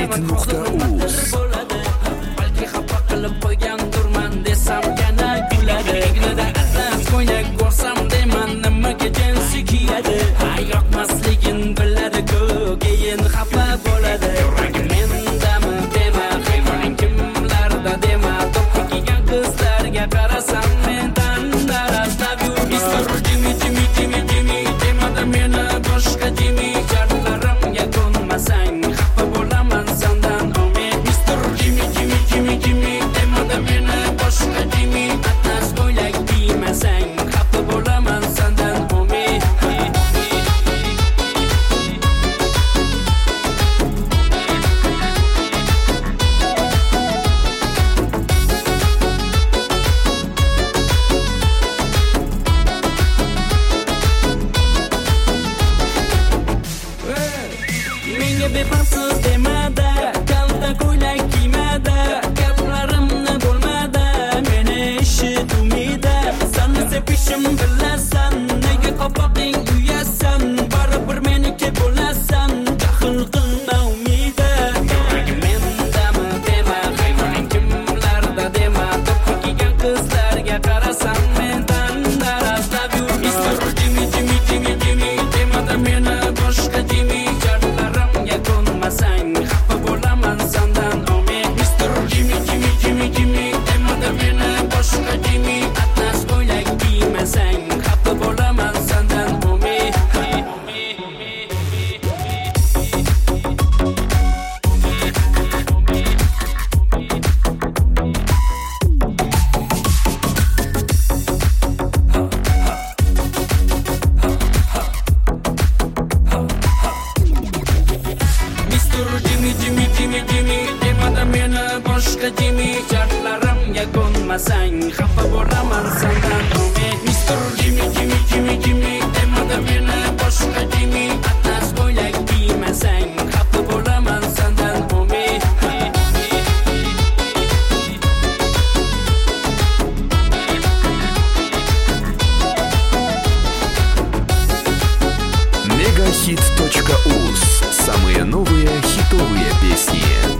Megahit.uz. Balki xafa qilib qo'ygandirman desam yana kuladi. Egnida atlas ko'ylak ko'rsam deyman nimaga jinsi kiyadi. Yoqmasligin biladi-ku, keyin xafa bo'ladi. Mendami dema, xayoling kimlarda dema. To'pga kiygan qizlarga qarasam mendan daraz love you Mr. Jimmy Jimmy Jimmy Jimmy demada meni boshqa Jimmy jarlarimga ko'nmasang xafa bo'laman sendan umid Mr. Jimmy Jimmy Jimmy Jimmy demada meni boshqa Jimmy atlas ko'ylak kiymasang xafa bo'laman sendan umid Menga befarsiz demada, kalta ko'ylak kiymada, gaplarimni bo'lmada, meni eshitmida. Seni sevishim bilasan, nega qopaqing uyasan, baribir meniki bo'lasan, jahl qilma umida. Mendami dema, xayoling kimlarda dema, to'pga kiygan qizlarga qarasam mendan daraz love you Mr. Jimmy Jimmy Jimmy Jimmy demada meni boshqa Jimmy jarlarimga ko'nmasang xafa bo'laman sendan umid Mr. Jimmy Jimmy Jimmy Jimmy demada meni boshqa Jimmy atlas ko'ylak kiymasang xafa bo'laman sendan umid Mr. Jimmy Jimmy Jimmy Jimmy demada meni boshqa Jimmy jarlarimga ko'nmasang xafa bo'laman sendan umid Mr. Jimmy Jimmy Jimmy Jimmy demada meni boshqa Jimmy atlas ko'ylak kiymasang xafa bo'laman sendan umid Megahit.uz. Самые новые хитовые песни.